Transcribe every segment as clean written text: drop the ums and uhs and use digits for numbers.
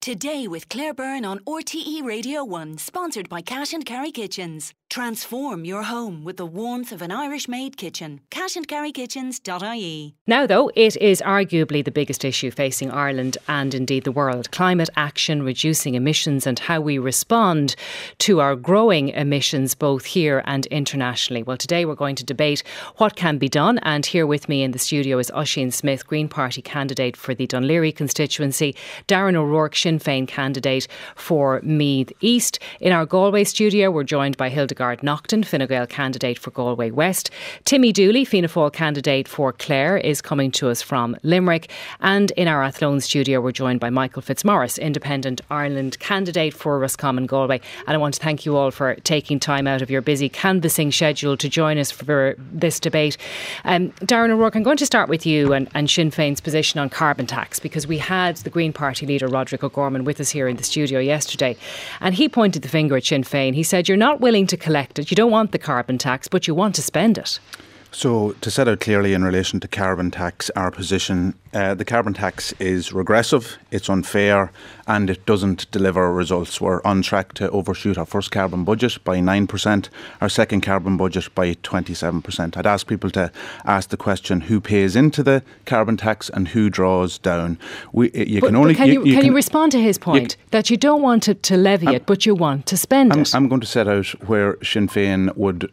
Today with Claire Byrne on RTE Radio 1, sponsored by Cash and Carry Kitchens. Transform your home with the warmth of an Irish-made kitchen. cashandcarrykitchens.ie. Now, though, it is arguably the biggest issue facing Ireland and indeed the world. Climate action, reducing emissions and how we respond to our growing emissions both here and internationally. Well, today we're going to debate what can be done, and here with me in the studio is Oisin Smith, Green Party candidate for the Dún Laoghaire constituency, Darren O'Rourke, Sinn Féin candidate for Meath East. In our Galway studio we're joined by Hildegard Naughton, Fine Gael candidate for Galway West. Timmy Dooley, Fianna Fáil candidate for Clare, is coming to us from Limerick. And in our Athlone studio we're joined by Michael Fitzmaurice, Independent Ireland candidate for Roscommon Galway. And I want to thank you all for taking time out of your busy canvassing schedule to join us for this debate. Darren O'Rourke, I'm going to start with you and Sinn Féin's position on carbon tax, because we had the Green Party leader Roderick O'Gorman with us here in the studio yesterday, and he pointed the finger at Sinn Féin. He said, you're not willing to collect it, you don't want the carbon tax, but you want to spend it. So, to set out clearly in relation to carbon tax, our position, the carbon tax is regressive, it's unfair, and it doesn't deliver results. We're on track to overshoot our first carbon budget by 9%, our second carbon budget by 27%. I'd ask people to ask the question, who pays into the carbon tax and who draws down? Can you respond to his point that you don't want to levy it, but you want to spend it? I'm going to set out where Sinn Féin would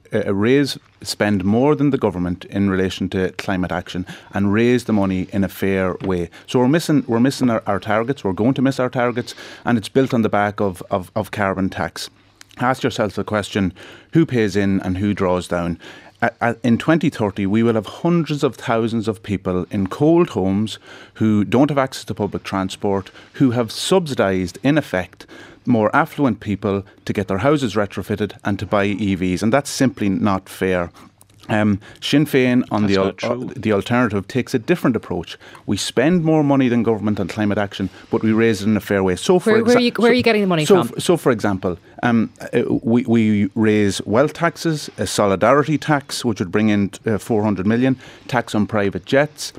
spend more than the government in relation to climate action and raise the money in a fair way. So we're missing our targets, we're going to miss our targets, and it's built on the back of carbon tax. Ask yourself the question, who pays in and who draws down? In 2030, we will have hundreds of thousands of people in cold homes who don't have access to public transport, who have subsidised, in effect, more affluent people to get their houses retrofitted and to buy EVs, and that's simply not fair. Sinn Féin on the alternative takes a different approach. We spend more money than government on climate action, but we raise it in a fair way. So where are you getting the money from? So for example, we raise wealth taxes, a solidarity tax which would bring in 400 million, tax on private jets,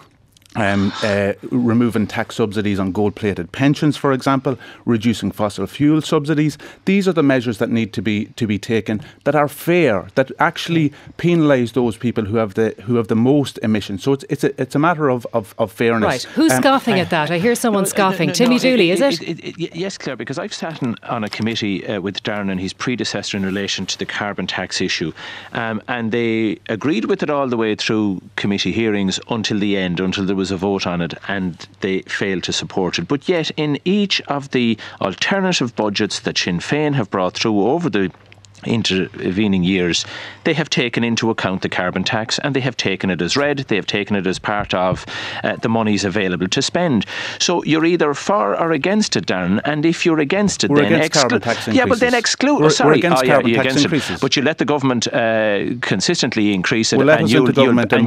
removing tax subsidies on gold-plated pensions, for example, reducing fossil fuel subsidies. These are the measures that need to be taken, that are fair, that actually penalise those people who have the most emissions. So it's a matter of fairness. Right. Who's scoffing at that? I hear someone scoffing. Timmy Dooley, is it? Yes, Claire, because I've sat on a committee with Darren and his predecessor in relation to the carbon tax issue, and they agreed with it all the way through committee hearings until the end, until there was a vote on it, and they failed to support it. But yet in each of the alternative budgets that Sinn Féin have brought through over the intervening years, they have taken into account the carbon tax, and they have taken it as read, they have taken it as part of the monies available to spend. So you're either for or against it, Darren, and if you're against it, we're then against carbon tax increases. Yeah, but then exclude. We're against carbon tax increases. It. But you let the government consistently increase it, we'll and you'll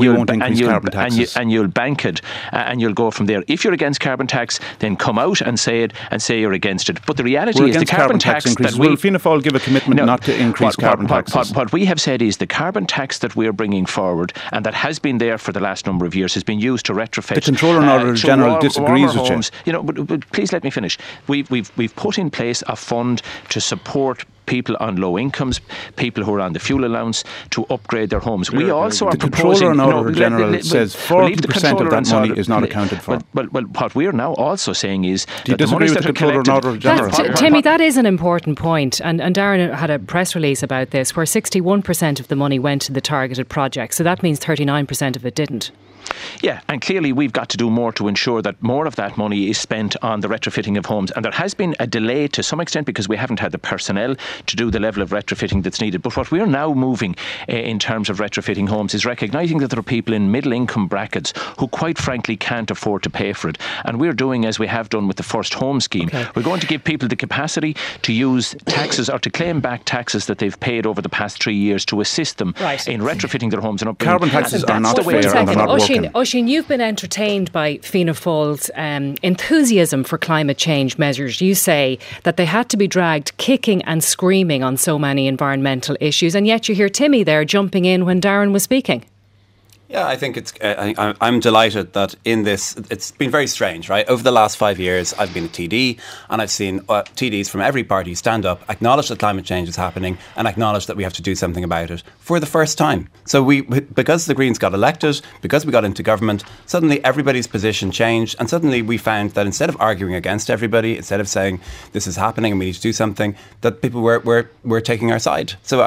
bank it, and you'll go from there. If you're against carbon tax, then come out and say it, and say you're against it. But the reality is the carbon tax increases. Will Fianna Fáil give a commitment not to increase carbon taxes? What we have said is the carbon tax that we're bringing forward, and that has been there for the last number of years, has been used to retrofit. The Controller and Auditor General disagrees with homes. But please let me finish. We've put in place a fund to support people on low incomes, people who are on the fuel allowance, to upgrade their homes. We also are proposing... The Controller and Auditor General says 40% of that money is not accounted for. Well, what we're now also saying is... Do you disagree with the Controller and Auditor General? Timmy, that is an important point, and Darren had a press release about this, where 61% of the money went to the targeted projects, so that means 39% of it didn't. Yeah, and clearly we've got to do more to ensure that more of that money is spent on the retrofitting of homes. And there has been a delay to some extent because we haven't had the personnel to do the level of retrofitting that's needed. But what we're now moving in terms of retrofitting homes is recognising that there are people in middle income brackets who quite frankly can't afford to pay for it. And we're doing as we have done with the First Home Scheme. Okay. We're going to give people the capacity to use taxes or to claim back taxes that they've paid over the past 3 years to assist them in retrofitting their homes. And carbon taxes are not fair and they're not working. Oisin, you've been entertained by Fianna Fáil's enthusiasm for climate change measures. You say that they had to be dragged kicking and screaming on so many environmental issues, and yet you hear Timmy there jumping in when Darren was speaking. Yeah, I think I'm delighted that in this, it's been very strange, right? Over the last 5 years, I've been a TD and I've seen TDs from every party stand up, acknowledge that climate change is happening and acknowledge that we have to do something about it for the first time. So because the Greens got elected, because we got into government, suddenly everybody's position changed, and suddenly we found that instead of arguing against everybody, instead of saying this is happening and we need to do something, that people were taking our side. So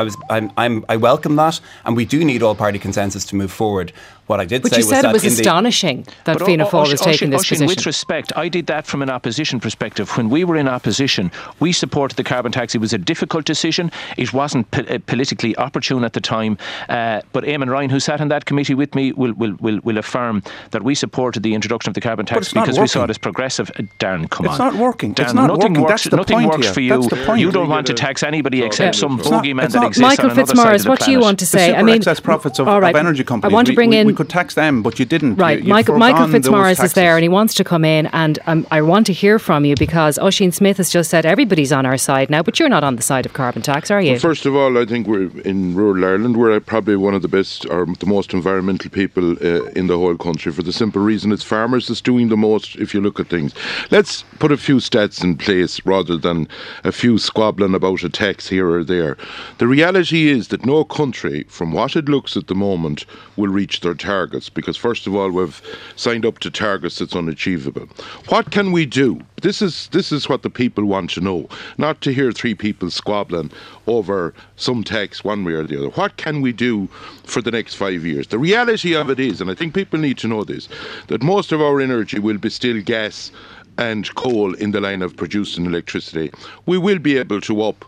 I welcome that, and we do need all party consensus to move forward. What I did but say you was said that it was astonishing that Fianna Fáil was taking this position. With respect, I did that from an opposition perspective. When we were in opposition, we supported the carbon tax. It was a difficult decision. It wasn't politically opportune at the time. But Eamon Ryan, who sat in that committee with me, will affirm that we supported the introduction of the carbon tax because we saw it as progressive. Darren, come on. It's not working. Darren, it's not nothing working. works. That's the nothing point works here. for you. That's the point. You don't want to tax anybody except some bogeyman that exists Michael on another Fitzmaurice, side of the what do you want to say? The super excess profits of energy companies. I want to bring in. We could tax them, but you didn't. Right, Michael Fitzmaurice is there and he wants to come in, and I want to hear from you because Oisin Smith has just said everybody's on our side now, but you're not on the side of carbon tax, are you? Well, first of all, I think we're in rural Ireland, we're probably one of the best or the most environmental people in the whole country, for the simple reason it's farmers that's doing the most if you look at things. Let's put a few stats in place rather than a few squabbling about a tax here or there. The reality is that no country, from what it looks at the moment, will reach their targets, because first of all we've signed up to targets that's unachievable. What can we do? This is what the people want to know, not to hear three people squabbling over some tax one way or the other. What can we do for the next 5 years? The reality of it is, and I think people need to know this, that most of our energy will be still gas and coal in the line of producing electricity. We will be able to up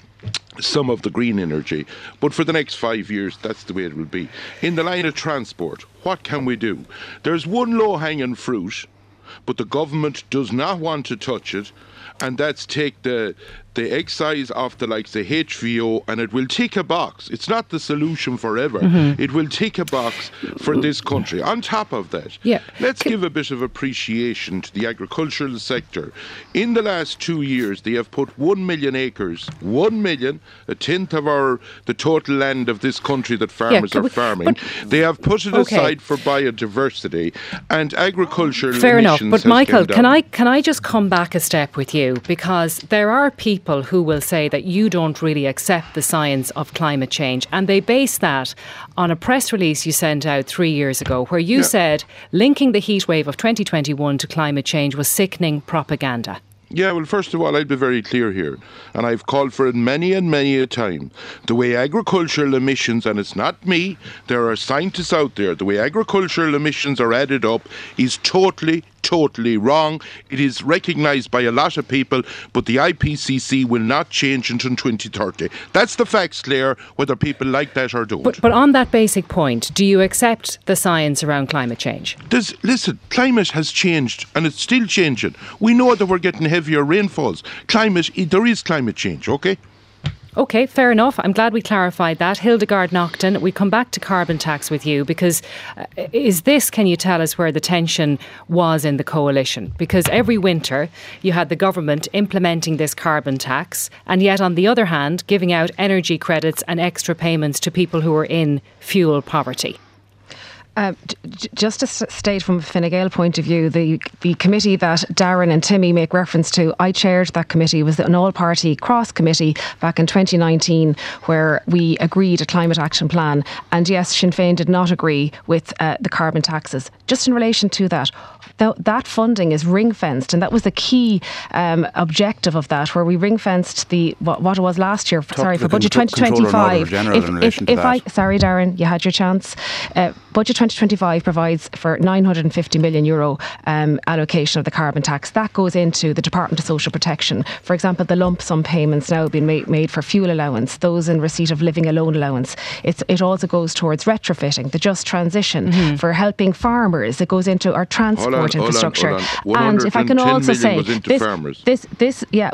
some of the green energy, but for the next 5 years that's the way it will be. In the line of transport, what can we do? There's one low-hanging fruit, but the government does not want to touch it, and that's take the excise off the likes of HVO, and it will tick a box. It's not the solution forever. It will tick a box for this country. On top of that, let's give a bit of appreciation to the agricultural sector. In the last 2 years, they have put 1 million acres, 1 million, a tenth of the total land of this country that farmers are farming. They have put it aside for biodiversity, and agricultural Fair enough, but Michael, can I just come back a step with you, because there are people who will say that you don't really accept the science of climate change, and they base that on a press release you sent out 3 years ago where you said linking the heatwave of 2021 to climate change was sickening propaganda. Yeah, well, first of all, I'd be very clear here, and I've called for it many and many a time. The way agricultural emissions, and it's not me, there are scientists out there, the way agricultural emissions are added up is totally wrong. It is recognised by a lot of people, but the IPCC will not change until 2030. That's the facts, Claire, whether people like that or don't. But on that basic point, do you accept the science around climate change? Listen, climate has changed, and it's still changing. We know that we're getting heavier rainfalls. There is climate change, okay? OK, fair enough. I'm glad we clarified that. Hildegard Naughton, we come back to carbon tax with you, because can you tell us where the tension was in the coalition? Because every winter you had the government implementing this carbon tax, and yet on the other hand giving out energy credits and extra payments to people who are in fuel poverty. Just to state from a Fine Gael point of view, the committee that Darren and Timmy make reference to, I chaired that committee. It was an all-party cross-committee back in 2019 where we agreed a climate action plan. And yes, Sinn Féin did not agree with the carbon taxes. Just in relation to that, funding is ring-fenced, and that was the key objective of that, where we ring-fenced what it was last year. For budget 2025. Sorry, Darren, you had your chance. Budget 2025 provides for €950 million allocation of the carbon tax. That goes into the Department of Social Protection. For example, the lump sum payments now have been made for fuel allowance, those in receipt of living alone allowance. It also goes towards retrofitting, the just transition, for helping farmers. It goes into our transport transport infrastructure. And if I can also say, was into farmers. This in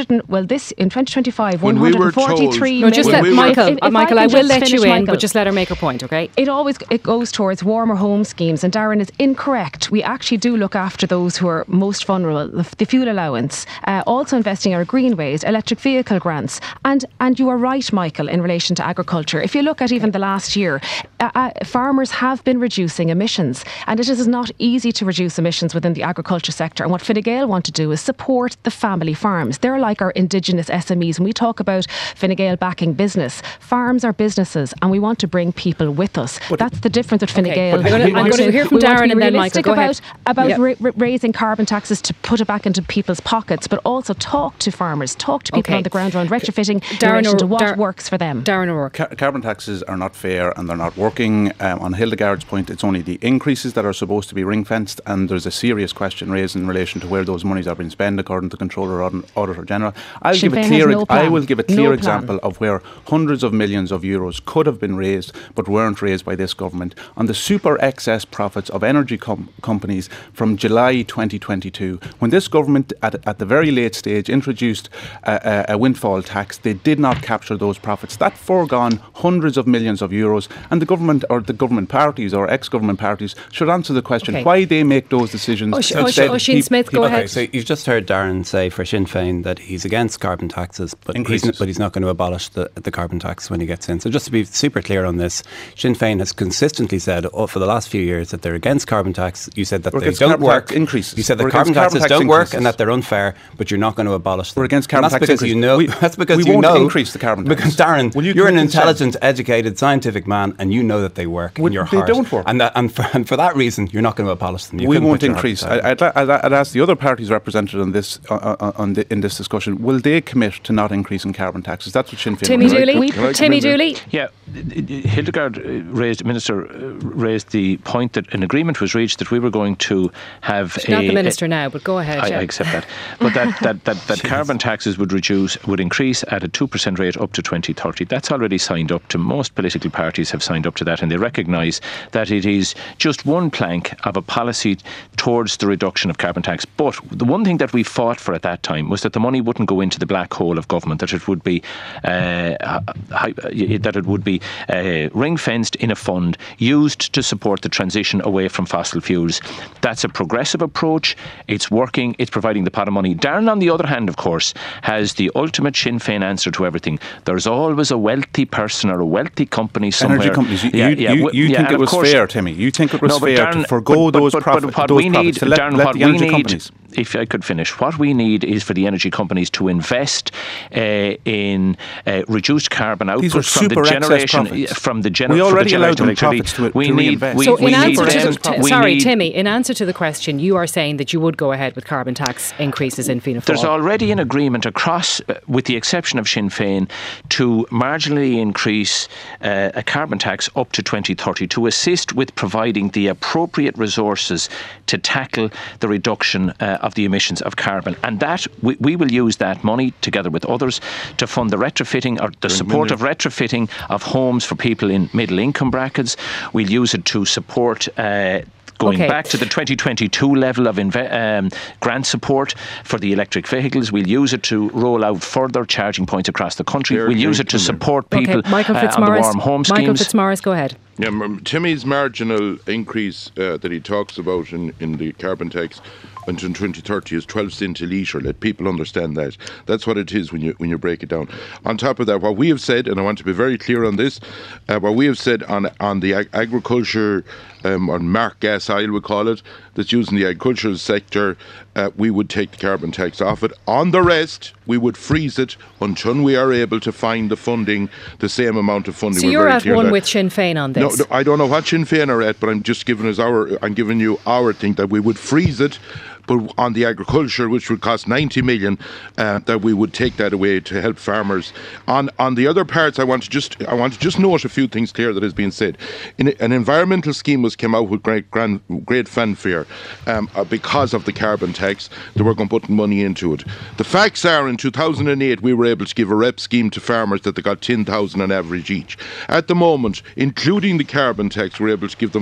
2025, When we were 143 told- million. just let Michael, I will let you in, but just let her make her point, okay? It goes towards warmer home schemes, and Darren is incorrect. We actually do look after those who are most vulnerable. The fuel allowance, also investing in our greenways, electric vehicle grants, and you are right, Michael, in relation to agriculture. If you look at even the last year, farmers have been reducing emissions, and it is not easy to reduce emissions within the agriculture sector. And what Fine Gael want to do is support the family farms. They're like our indigenous SMEs. When we talk about Fine Gael backing business, farms are businesses, and we want to bring people with us. That's the difference with Fine Gael. I'm going to hear from Darren and then Michael. Go ahead. About raising carbon taxes to put it back into people's pockets, but also talk to farmers, talk to people on the ground around retrofitting in relation to what works for them. Darren O'Rourke. Carbon taxes are not fair and they're not working. On Hildegard's point, it's only the increases that are supposed to be ring-fenced, and there's a serious question raised in relation to where those monies are being spent, according to the Controller Auditor General. I will give a clear example of where hundreds of millions of euros could have been raised but weren't raised by this government on the super excess profits of energy companies from July 2022. When this government at the very late stage introduced a windfall tax, they did not capture those profits. That foregone hundreds of millions of euros, and the government or the government parties or ex-government parties should answer the question why they make those decisions. Oisin Smith, go ahead. So you've just heard Darren say for Sinn Féin that he's against carbon taxes, but he's not going to abolish the carbon tax when he gets in. So just to be super clear on this, Sinn Féin has consistently said for the last few years that they're against carbon tax. You said that they don't work. Increases. You said that carbon taxes don't work and that they're unfair, but you're not going to abolish them. We're against carbon tax increases. That's because you know. Increase the carbon tax. Because Darren, you're an intelligent, educated, scientific man, and you know that they work in your heart. They don't work. And for that reason, you're not going to abolish them. We won't increase. I'd ask the other parties represented on this in this discussion, will they commit to not increasing carbon taxes? That's what Sinn Féin. Timmy Dooley. Yeah, Hildegard Minister raised the point that an agreement was reached that we were going to have She's not the minister now, but go ahead. I accept that. But that carbon taxes would increase at a 2% rate up to 2030. That's already signed up to. Most political parties have signed up to that, and they recognise that it is just one plank of a policy towards the reduction of carbon tax. But the one thing that we fought for at that time was that the money wouldn't go into the black hole of government, that it would be ring-fenced in a fund used to support the transition away from fossil fuels. That's a progressive approach. It's working. It's providing the pot of money. Darren, on the other hand, of course, has the ultimate Sinn Féin answer to everything. There's always a wealthy person or a wealthy company somewhere. Energy companies. You think it was fair, Timmy? You think it was fair to forgo those profits to let the energy companies? If I could finish, what we need is for the energy companies to invest in reduced carbon output from the generation. We already allowed them profits to reinvest. Timmy, in answer to the question, you are saying that you would go ahead with carbon tax increases in Fianna Fáil. There's already an agreement across, with the exception of Sinn Féin, to marginally increase a carbon tax up to 2030 to assist with providing the appropriate resources to tackle the reduction of the emissions of carbon. And that we will use that money together with others to fund the retrofitting or the support of retrofitting of homes for people in middle income brackets. We'll use it to support going back to the 2022 level of grant support for the electric vehicles. We'll use it to roll out further charging points across the country. We'll use it to support people on the warm home schemes. Michael Fitzmaurice, go ahead. Yeah, Timmy's marginal increase that he talks about in the carbon tax until 2030 is 12 cents a litre. Let people understand that. That's what it is when you break it down. On top of that, what we have said, and I want to be very clear on this, what we have said on the agriculture, on mark gas oil we call it, that's used in the agricultural sector, we would take the carbon tax off it. On the rest, we would freeze it until we are able to find the funding, the same amount of funding. So you're at one with Sinn Féin on this? No, I don't know what Sinn Féin are at, but I'm just giving you our thing that we would freeze it, but on the agriculture, which would cost 90 million, that we would take that away to help farmers. On the other parts, I want to just note a few things clear that has been said. An environmental scheme came out with great fanfare because of the carbon tax. They were going to put money into it. The facts are, in 2008, we were able to give a REP scheme to farmers that they got 10,000 on average each. At the moment, including the carbon tax, we're able to give them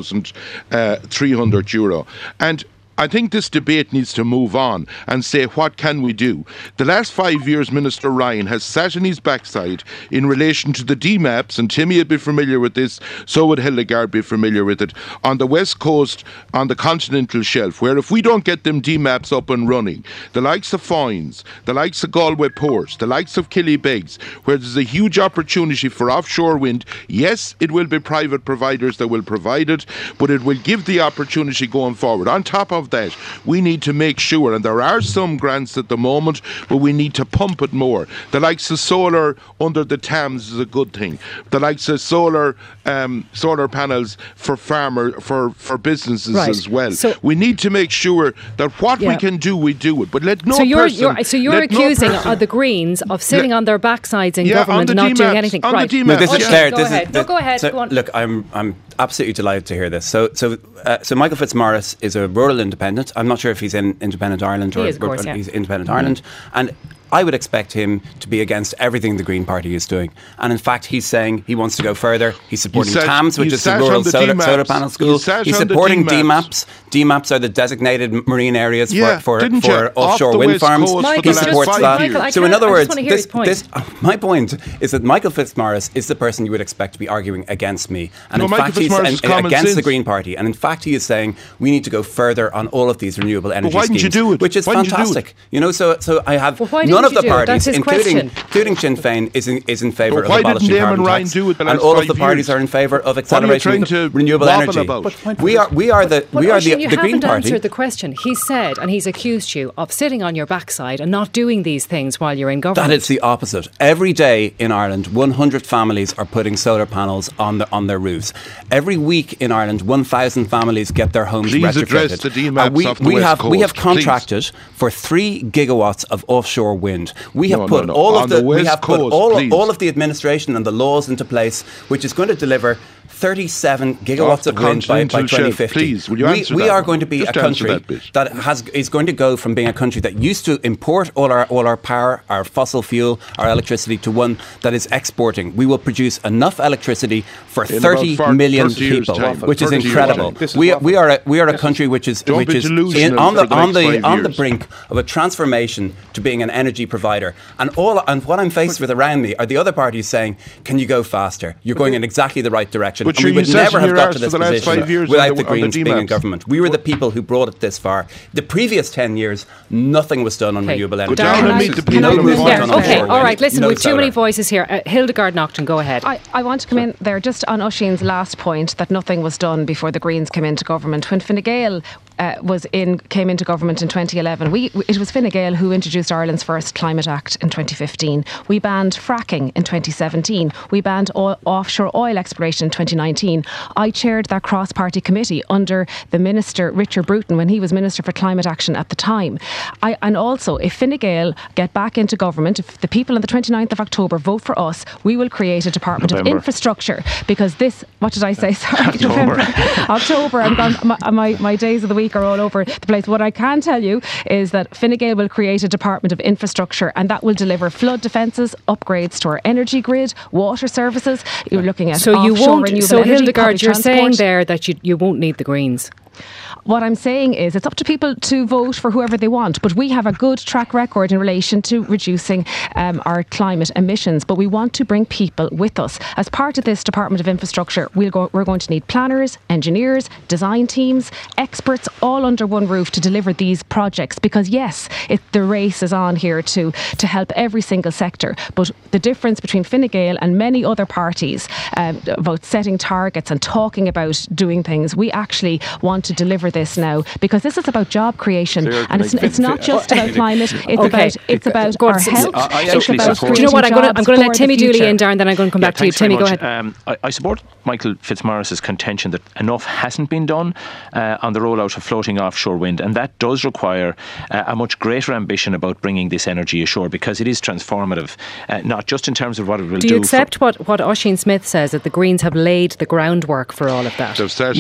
€4,300. And I think this debate needs to move on and say, what can we do? The last 5 years, Minister Ryan has sat on his backside in relation to the DMAPs, and Timmy would be familiar with this, so would Hildegard be familiar with it, on the west coast, on the continental shelf, where if we don't get them DMAPs up and running, the likes of Foynes, the likes of Galway Port, the likes of Killybegs, where there's a huge opportunity for offshore wind. Yes, it will be private providers that will provide it, but it will give the opportunity going forward. On top of that, we need to make sure, and there are some grants at the moment, but we need to pump it more. The likes of solar under the Thames is a good thing. The likes of solar panels for businesses as well. So we need to make sure that what we can do, we do it. But let no you're accusing the Greens of sitting on their backsides in government and not doing anything. Go ahead. Go ahead. Go on. Look, I'm absolutely delighted to hear this. So Michael Fitzmaurice is a rural independent. I'm not sure if he's in Independent Ireland or he's Independent Ireland. And I would expect him to be against everything the Green Party is doing. And in fact, he's saying he wants to go further. He's supporting TAMS, which is the rural solar panel school. He's supporting DMAPs. DMAPs are the designated marine areas for offshore wind farms. He supports that. So in other words, my point is that Michael Fitzmaurice is the person you would expect to be arguing against me. And in fact, he's against the Green Party. And in fact, he is saying we need to go further on all of these renewable energy schemes. Why didn't you do it? Which is fantastic. So I have... None of the parties, including Sinn Féin, is in favour of abolishing carbon tax, and all of the parties are in favour of accelerating renewable energy. We are the Green Party. You haven't answered the question. He said, and he's accused you of sitting on your backside and not doing these things while you're in government. That is the opposite. Every day in Ireland, 100 families are putting solar panels on their roofs. Every week in Ireland, 1,000 families get their homes retrofitted. We have contracted for 3 gigawatts of offshore wind. We have put all of the administration and the laws into place, which is going to deliver 37 gigawatts of wind by 2050. Please, will you answer we are going to be a country that is going to go from being a country that used to import all our power, our fossil fuel, our electricity, to one that is exporting. We will produce enough electricity for 30 million people, which is incredible. We are a country which is on the brink of a transformation to being an energy provider. And what I'm faced with around me are the other parties saying, "Can you go faster? You're going in exactly the right direction." But we would never have got to this position without the Greens being in government. We were the people who brought it this far. The previous 10 years, nothing was done on renewable energy. Okay, all right, listen, we've too many voices here. Hildegard Naughton, go ahead. I want to come in there just on Oisin's last point, that nothing was done before the Greens came into government. When Fine Gael came into government in 2011, it was Fine Gael who introduced Ireland's first Climate Act in 2015. We banned fracking in 2017. We banned offshore oil exploration in 2019. I chaired that cross-party committee under the Minister Richard Bruton when he was Minister for Climate Action at the time. And also, if Fine Gael get back into government, if the people on the 29th of October vote for us, we will create a Department of Infrastructure, because this, what did I say? Sorry, October. I'm gone, my days of the week are all over the place. What I can tell you is that Fine Gael will create a Department of Infrastructure, and that will deliver flood defences, upgrades to our energy grid, water services. You're looking at offshore renewable energy, Hildegard, you're saying there that you won't need the Greens. What I'm saying is it's up to people to vote for whoever they want, but we have a good track record in relation to reducing our climate emissions, but we want to bring people with us. As part of this Department of Infrastructure, we're going to need planners, engineers, design teams, experts, all under one roof to deliver these projects, because yes, the race is on here to help every single sector, but the difference between Fine Gael and many other parties about setting targets and talking about doing things, we actually want to deliver this now, because this is about job creation, and it's not just about climate. It's about our health. Do you know what? I'm going to let Timmy Dooley in, Darren, then I'm going to come back to you. Timmy, go ahead. I support Michael Fitzmaurice's contention that enough hasn't been done on the rollout of floating offshore wind, and that does require a much greater ambition about bringing this energy ashore, because it is transformative, not just in terms of what it will do. Do you accept what Oisin Smith says, that the Greens have laid the groundwork for all of that?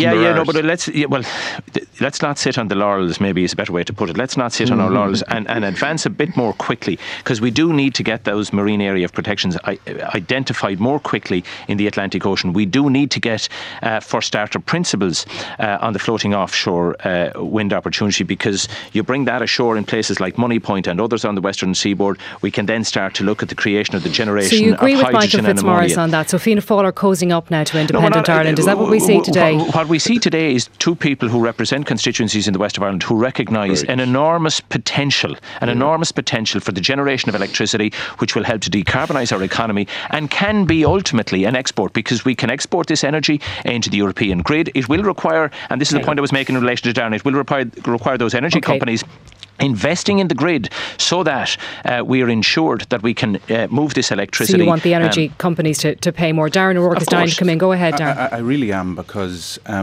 But let's not sit on the laurels, maybe is a better way to put it. Let's not sit on our laurels and advance a bit more quickly, because we do need to get those marine area of protections identified more quickly in the Atlantic Ocean. We do need to get, for starter, principles on the floating offshore wind opportunity, because you bring that ashore in places like Moneypoint and others on the western seaboard, we can then start to look at the creation of the generation of hydrogen and ammonia. So you agree with Michael Fitzmaurice on that? So Fianna Fáil are cosing up now to independent Ireland. Is that what we see today? What we see today is two people who represent constituencies in the west of Ireland who recognise an enormous potential for the generation of electricity, which will help to decarbonise our economy and can be ultimately an export, because we can export this energy into the European grid. It will require, and this is the point I was making in relation to Darren, it will require those energy companies investing in the grid so that we are ensured that we can move this electricity. So you want the energy companies to pay more. Darren O'Rourke is dying to come in. Go ahead, Darren. I really am, because a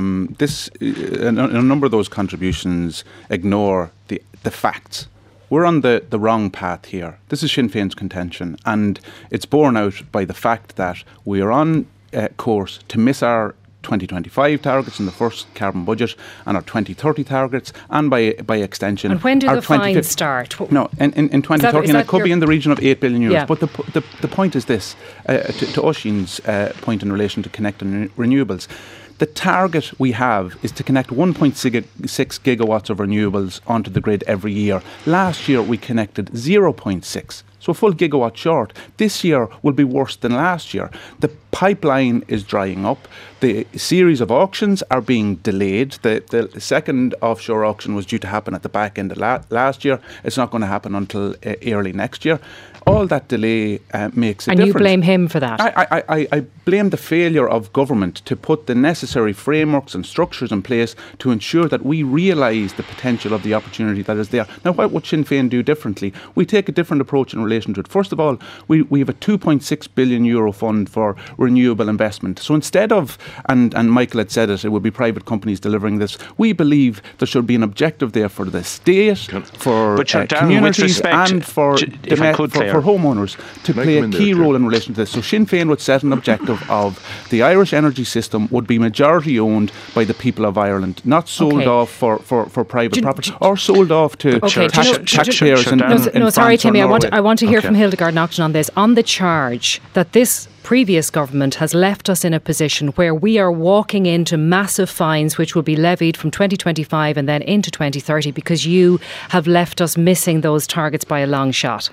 number of those contributions ignore the facts. We're on the wrong path here. This is Sinn Féin's contention, and it's borne out by the fact that we are on course to miss our 2025 targets in the first carbon budget and our 2030 targets, and by extension. And when do the fines start? No, in 2030, and it could be in the region of 8 billion euros. Yeah. But the point is this, to Oisin's point in relation to connecting renewables. The target we have is to connect 1.6 gigawatts of renewables onto the grid every year. Last year we connected 0.6. So a full gigawatt short. This year will be worse than last year. The pipeline is drying up. The series of auctions are being delayed. The second offshore auction was due to happen at the back end of last year. It's not going to happen until early next year. All that delay makes a difference. And you blame him for that? I blame the failure of government to put the necessary frameworks and structures in place to ensure that we realise the potential of the opportunity that is there. Now, what would Sinn Féin do differently? We take a different approach in relation to it. First of all, we have a €2.6 billion fund for renewable investment. So instead of, and Michael had said it would be private companies delivering this, we believe there should be an objective there for the state, for communities and for homeowners to play a key role in relation to this. So Sinn Féin would set an objective of the Irish energy system would be majority owned by the people of Ireland, not sold off for private property or sold off to taxpayers. Sorry, Timmy, I want to hear from Hildegard Naughton on this. On the charge that this previous government has left us in a position where we are walking into massive fines which will be levied from 2025 and then into 2030 because you have left us missing those targets by a long shot.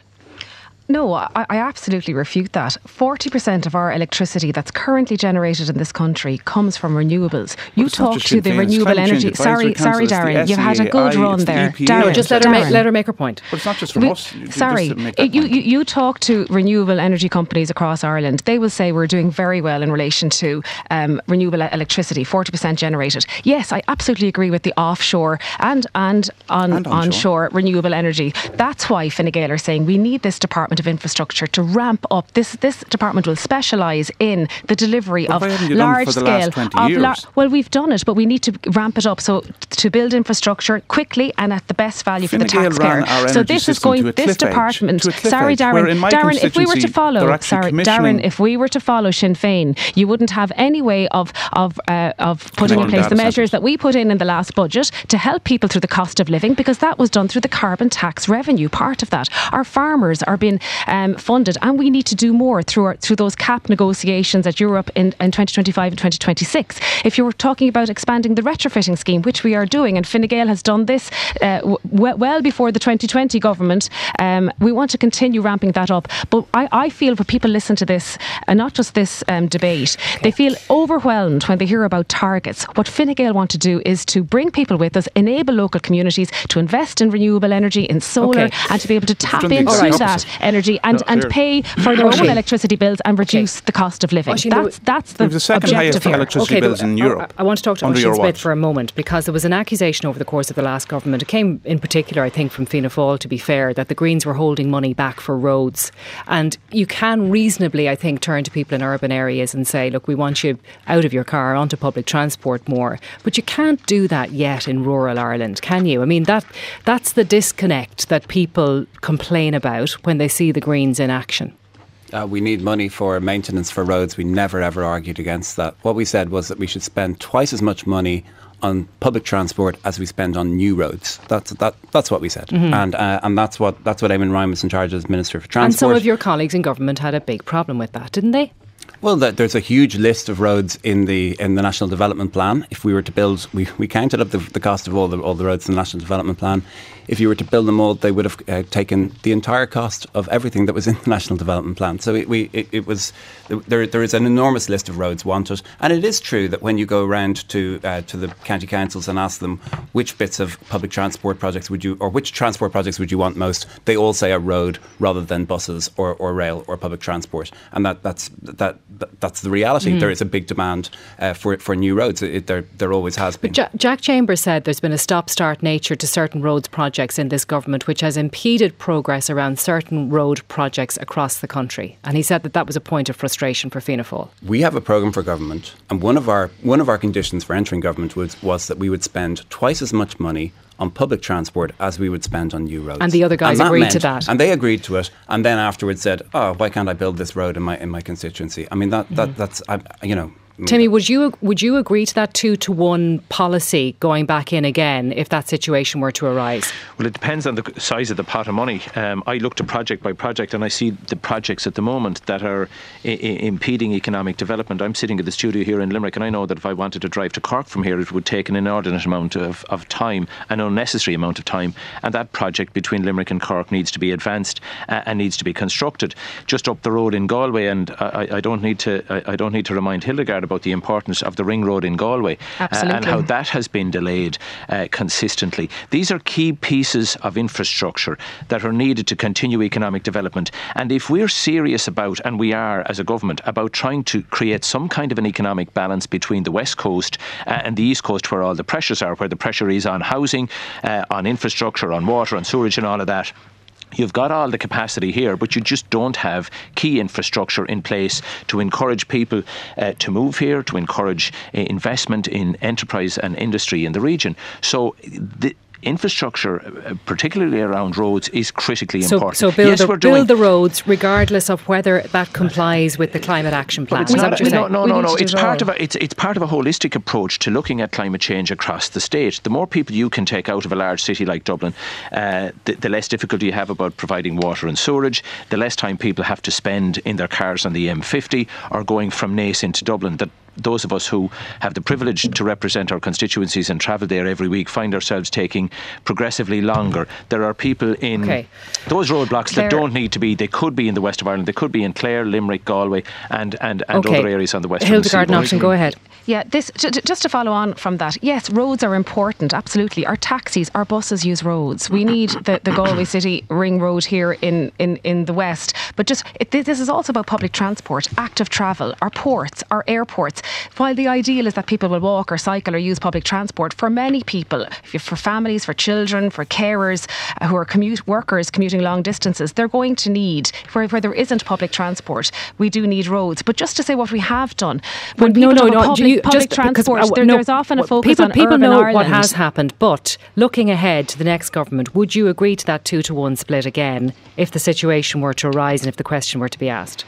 No, I absolutely refute that. 40% of our electricity that's currently generated in this country comes from renewables. You talk to the renewable energy. Sorry, Darren, you've had a good run there. Darren, just let her make her point. But it's not just from us. You talk to renewable energy companies across Ireland. They will say we're doing very well in relation to renewable electricity, 40% generated. Yes, I absolutely agree with the offshore and onshore renewable energy. That's why Fine Gael are saying we need this Department of Infrastructure to ramp up. This department will specialise in the delivery of large scale. Well, we've done it, but we need to ramp it up so to build infrastructure quickly and at the best value for the taxpayer. So this is going. This department. Sorry, Darren. If we were to follow, if we were to follow Sinn Féin, you wouldn't have any way of putting in place the measures that we put in the last budget to help people through the cost of living, because that was done through the carbon tax revenue. Part of that, our farmers are being funded, and we need to do more through those CAP negotiations at Europe in 2025 and 2026. If you're talking about expanding the retrofitting scheme, which we are doing, and Fine Gael has done this well before the 2020 government, we want to continue ramping that up. But I feel when people listen to this, and not just this debate, they feel overwhelmed when they hear about targets. What Fine Gael want to do is to bring people with us, enable local communities to invest in renewable energy, in solar, and to be able to tap into that energy and pay for their own electricity bills and reduce the cost of living. That's the second highest electricity bills in Europe. I want to talk to Oisin Smith for a moment, because there was an accusation over the course of the last government. It came in particular, I think, from Fianna Fáil, to be fair, that the Greens were holding money back for roads. And you can reasonably, I think, turn to people in urban areas and say, look, we want you out of your car onto public transport more. But you can't do that yet in rural Ireland, can you? I mean, that's the disconnect that people complain about when they see the Greens in action. We need money for maintenance for roads. We never ever argued against that. What we said was that we should spend twice as much money on public transport as we spend on new roads. That's what we said, and that's what Eamon Ryan was in charge as Minister for Transport. And some of your colleagues in government had a big problem with that, didn't they? Well, there's a huge list of roads in the National Development Plan. If we were to build, we counted up the cost of all the roads in the National Development Plan. If you were to build them all, they would have taken the entire cost of everything that was in the National Development Plan. So there is an enormous list of roads wanted, and it is true that when you go around to the county councils and ask them which bits of public transport projects which transport projects would you want most, they all say a road rather than buses or rail or public transport, and that's the reality. There is a big demand for new roads. There always has been. But Jack Chambers said there's been a stop-start nature to certain roads projects in this government, which has impeded progress around certain road projects across the country. And he said that was a point of frustration for Fianna Fáil. We have a programme for government, and one of our conditions for entering government was that we would spend twice as much money on public transport as we would spend on new roads. And the other guys agreed to that. And they agreed to it, and then afterwards said, "Oh, why can't I build this road in my constituency?" I mean, that's Timmy, would you agree to that 2-to-1 policy going back in again if that situation were to arise? Well, it depends on the size of the pot of money. I looked at project by project, and I see the projects at the moment that are impeding economic development. I'm sitting at the studio here in Limerick, and I know that if I wanted to drive to Cork from here, it would take an inordinate amount of time, an unnecessary amount of time, and that project between Limerick and Cork needs to be advanced and needs to be constructed. Just up the road in Galway, and I don't need to remind Hildegard about the importance of the ring road in Galway and how that has been delayed consistently. These are key pieces of infrastructure that are needed to continue economic development. And if we're serious about, and we are as a government, about trying to create some kind of an economic balance between the West Coast and the East Coast, where all the pressures are, where the pressure is on housing, on infrastructure, on water, on sewerage and all of that, you've got all the capacity here, but you just don't have key infrastructure in place to encourage people to move here, to encourage investment in enterprise and industry in the region. So the infrastructure, particularly around roads, is critically important. So build the roads regardless of whether that complies with the climate action plan. No. It's part of a holistic approach to looking at climate change across the state. The more people you can take out of a large city like Dublin, the less difficulty you have about providing water and sewerage, the less time people have to spend in their cars on the M50 or going from Naas into Dublin. Those of us who have the privilege to represent our constituencies and travel there every week find ourselves taking progressively longer. There are people in those roadblocks that don't need to be. They could be in the west of Ireland. They could be in Clare, Limerick, Galway and other areas on the western Hildegard Naughton, go ahead. Yeah, just to follow on from that, yes, roads are important, absolutely. Our taxis, our buses use roads. We need the Galway City ring road here in the west. But this is also about public transport, active travel, our ports, our airports. While the ideal is that people will walk or cycle or use public transport, for many people, for families, for children, for carers who are workers commuting long distances, they're going to need, where there isn't public transport, we do need roads. But just to say what we have done, when public transport, there's often a focus on people urban know Ireland. What has happened, but looking ahead to the next government, would you agree to that 2-to-1 split again if the situation were to arise and if the question were to be asked?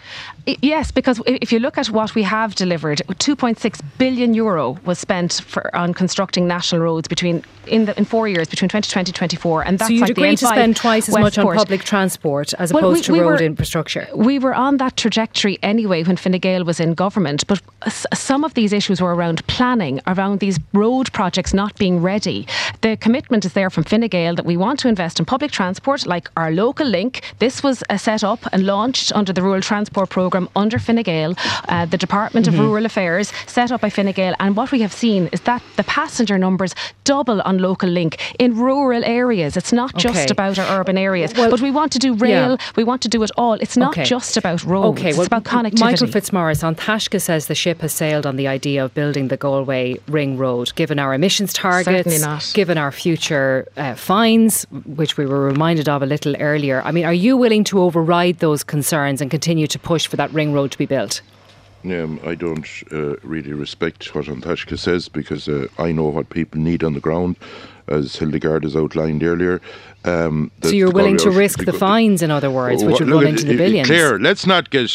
Yes, because if you look at what we have delivered, €2.6 billion was spent on constructing national roads in 4 years, between 2020 and 2024. And that's so you'd like agree the to spend twice as much on public transport as opposed to road infrastructure? We were on that trajectory anyway when Fine Gael was in government, but some of these issues were around planning, around these road projects not being ready. The commitment is there from Fine Gael that we want to invest in public transport, like our local link. This was set up and launched under the Rural Transport Corridor programme under Fine Gael, the Department of Rural Affairs, set up by Fine Gael. And what we have seen is that the passenger numbers double on Local Link in rural areas. It's not just about our urban areas. But we want to do rail, we want to do it all. It's not just about roads, it's about connectivity. Michael Fitzmaurice on Taoiseach says the ship has sailed on the idea of building the Galway Ring Road. Given our emissions targets, given our future fines, which we were reminded of a little earlier, I mean, are you willing to override those concerns and continue to push for that ring road to be built? I don't really respect what An Taoiseach says, because I know what people need on the ground, as Hildegard has outlined earlier. So you're willing to risk the fines, in other words, which would run into the billions? Claire, let's not get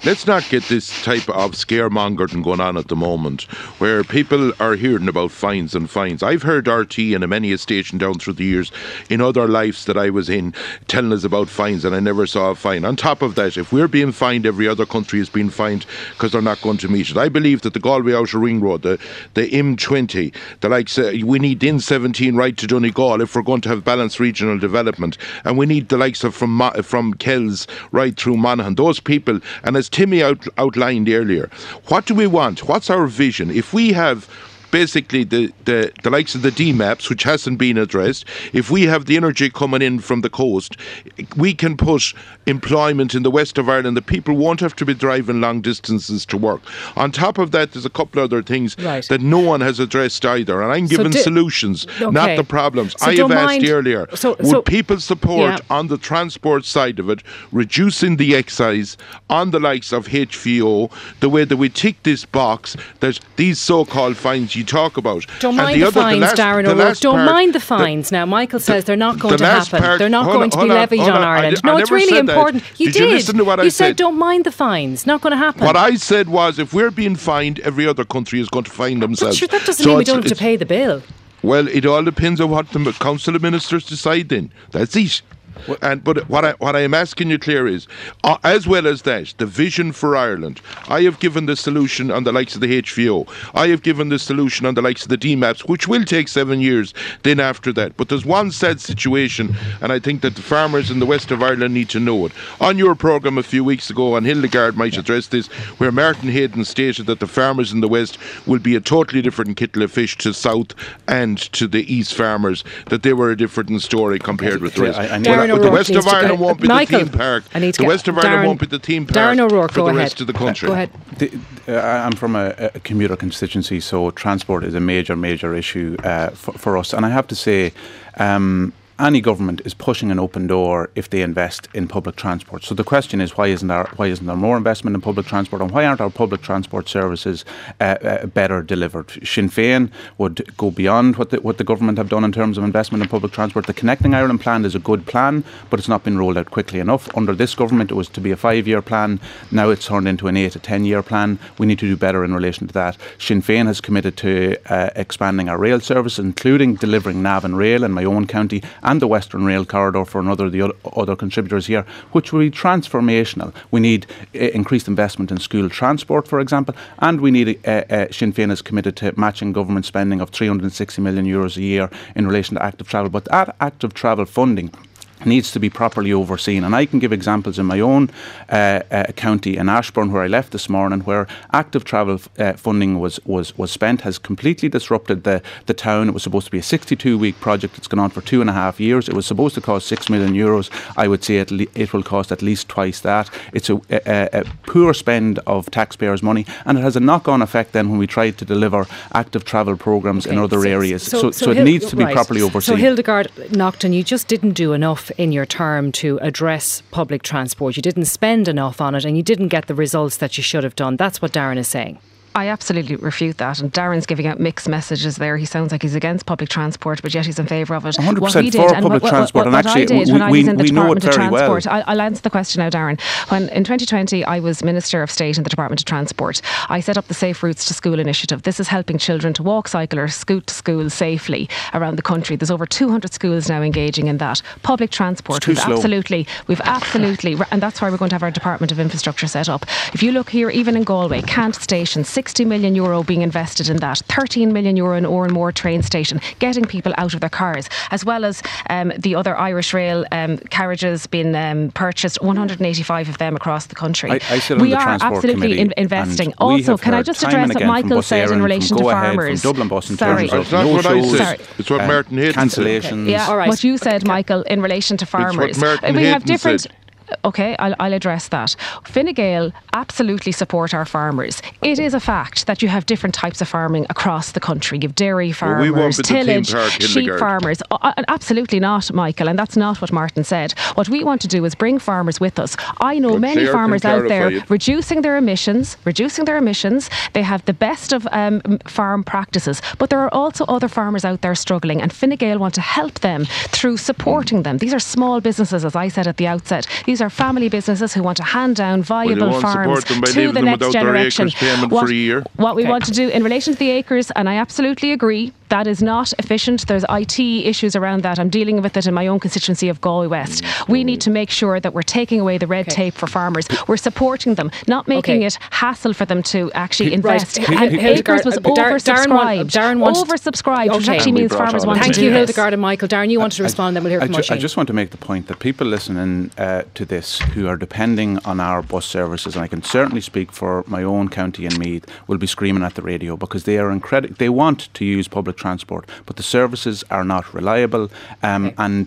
this type of scaremongering going on at the moment, where people are hearing about fines and fines. I've heard RT and many a station down through the years in other lives that I was in telling us about fines, and I never saw a fine. On top of that, if we're being fined, every other country is being fined because they're not going to meet it. I believe that the Galway Outer Ring Road, the M20, we need the N17 right to Donegal if we're going to have balanced regional development, and we need the likes of from Kells right through Monaghan, those people. And as Timmy outlined earlier, what do we want? What's our vision? If we have basically the likes of the DMAPs, which hasn't been addressed, if we have the energy coming in from the coast, we can put employment in the west of Ireland. The people won't have to be driving long distances to work. On top of that, there's a couple other things that no one has addressed either, and I'm giving solutions, not the problems. So I have asked earlier, would people support on the transport side of it, reducing the excise on the likes of HVO, the way that we tick this box, that these so-called fines you talk about. Don't mind the fines, Darren O'Rourke. Don't mind the fines. Now, Michael says they're not going to happen. They're not going to be levied on Ireland. No, it's really important. You did. You listen to what I said? You said don't mind the fines. Not going to happen. What I said was, if we're being fined, every other country is going to fine themselves. But sure, that doesn't mean we don't have to pay the bill. Well, it all depends on what the Council of Ministers decide then. That's it. But what I am asking you, Claire, is as well as that, the vision for Ireland. I have given the solution on the likes of the HVO. I have given the solution on the likes of the DMAPs, which will take 7 years then after that. But there's one sad situation, and I think that the farmers in the west of Ireland need to know it. On your programme a few weeks ago, and Hildegard might address this, where Martin Hayden stated that the farmers in the west will be a totally different kettle of fish to south and to the east farmers, that they were a different story compared with the rest. But the west of Ireland won't be the theme park. The west of Ireland won't be the theme park for the rest of the country. Go ahead. I'm from a commuter constituency, so transport is a major issue for us. And I have to say, any government is pushing an open door if they invest in public transport. So the question is, why isn't there more investment in public transport, and why aren't our public transport services better delivered? Sinn Féin would go beyond what the government have done in terms of investment in public transport. The Connecting Ireland plan is a good plan, but it's not been rolled out quickly enough. Under this government, it was to be a 5-year plan. Now it's turned into an 8 to 10-year plan. We need to do better in relation to that. Sinn Féin has committed to expanding our rail service, including delivering Navan Rail in my own county, and the Western Rail Corridor for the other contributors here, which will be transformational. We need increased investment in school transport, for example, and we need Sinn Féin is committed to matching government spending of €360 million a year in relation to active travel. But that active travel funding needs to be properly overseen. And I can give examples in my own county in Ashbourne, where I left this morning, where active travel funding was spent, has completely disrupted the town. It was supposed to be a 62-week project. It's gone on for 2.5 years. It was supposed to cost €6 million. I would say it will cost at least twice that. It's a poor spend of taxpayers' money, and it has a knock-on effect then when we try to deliver active travel programmes in other areas. So it needs to be properly overseen. So Hildegard Naughton, you just didn't do enough in your term to address public transport. You didn't spend enough on it, and you didn't get the results that you should have done. That's what Darren is saying. I absolutely refute that, and Darren's giving out mixed messages there. He sounds like he's against public transport, but yet he's in favour of it. 100% for public transport, and actually we know it very well. I'll answer the question now, Darren. When in 2020 I was Minister of State in the Department of Transport, I set up the Safe Routes to School initiative. This is helping children to walk, cycle or scoot to school safely around the country. There's over 200 schools now engaging in that. Public transport, we've absolutely, and that's why we're going to have our Department of Infrastructure set up. If you look here, even in Galway, Cant Station, 6 €60 million being invested in that, €13 million in Oranmore train station, getting people out of their cars, as well as the other Irish Rail carriages being purchased, 185 of them across the country. I sit on we the are Transport absolutely Committee, investing. and we Also, have can I heard just time address and what again Michael from said Bus in Éireann, relation from to Go Ahead, farmers? from Dublin Bus in Sorry. terms It's of not what I no-shows, said. It's what Martin Hayden said. cancellations. Yeah, All right. what you said, Michael, in relation to farmers. Martin We have Hayden different. said. Okay, I'll address that. Fine Gael absolutely support our farmers. It is a fact that you have different types of farming across the country. You have dairy farmers, we won't be the theme tillage, park, sheep Hildegard. farmers. Absolutely not, Michael, and that's not what Martin said. What we want to do is bring farmers with us. I know But many Claire can farmers out there clarify it. reducing their emissions. They have the best of farm practices, but there are also other farmers out there struggling, and Fine Gael want to help them through supporting them. These are small businesses, as I said at the outset. These are family businesses who want to hand down viable won't farms support them by to leaving the them next without their generation. acres payment for a year. What we want to do in relation to the acres, and I absolutely agree, that is not efficient. There's IT issues around that. I'm dealing with it in my own constituency of Galway West. We need to make sure that we're taking away the red tape for farmers. We're supporting them, not making it hassle for them to actually invest. And acres was oversubscribed. Oversubscribed, which actually means farmers want to do Thank you, this. Hildegard and Michael. Darren, you wanted to respond, then we'll hear from I Oisin. just want to make the point that people listening to this who are depending on our bus services, and I can certainly speak for my own county and Meath, will be screaming at the radio because they are they want to use public transport, but the services are not reliable, and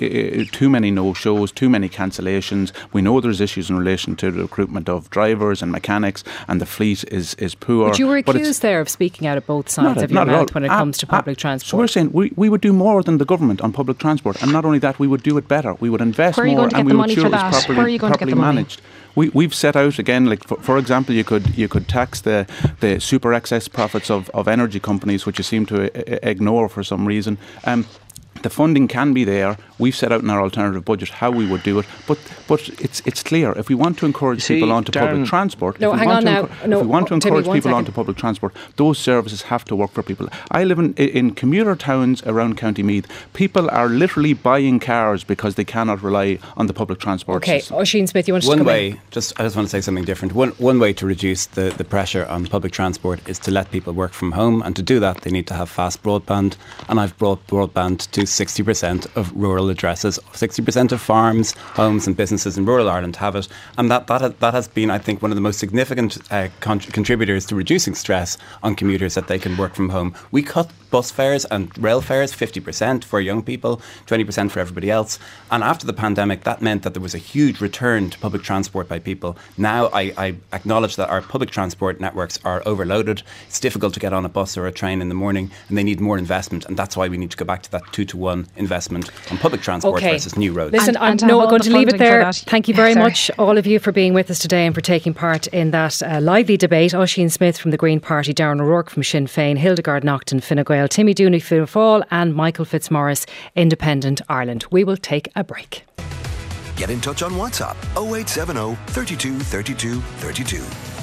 too many no-shows, too many cancellations. We know there's issues in relation to the recruitment of drivers and mechanics, and the fleet is poor. But you were accused there of speaking out of both sides of your mouth when it comes to public transport. So we're saying we would do more than the government on public transport, and not only that, we would do it better. We would invest more, and we would ensure it was properly managed. We've set out again, like for example, you could tax the super excess profits of energy companies, which you seem to ignore for some reason. The funding can be there. We've set out in our alternative budget how we would do it, but it's clear if we want to encourage people onto public transport. No, hang on now. If we want to encourage people onto public transport, those services have to work for people. I live in commuter towns around County Meath. People are literally buying cars because they cannot rely on the public transport system. Oisin Smith, you wanted to One come way, in? I just want to say something different. One way to reduce the pressure on public transport is to let people work from home, and to do that they need to have fast broadband, and I've brought broadband to 60% of rural addresses. 60% of farms, homes and businesses in rural Ireland have it, and that has been, I think, one of the most significant contributors to reducing stress on commuters, that they can work from home. We cut bus fares and rail fares 50% for young people, 20% for everybody else, and after the pandemic that meant that there was a huge return to public transport by people. Now I acknowledge that our public transport networks are overloaded. It's difficult to get on a bus or a train in the morning, and they need more investment, and that's why we need to go back to that 2-to-1 investment on public transport versus new roads. Listen, I'm going to leave it there. Thank you very much, all of you, for being with us today and for taking part in that lively debate. Oisin Smith from the Green Party, Darren O'Rourke from Sinn Féin, Hildegard Naughton, Fine Gael, Timmy Dooney, Fianna Fáil, and Michael Fitzmaurice, Independent Ireland. We will take a break. Get in touch on WhatsApp 0870 32 32 32.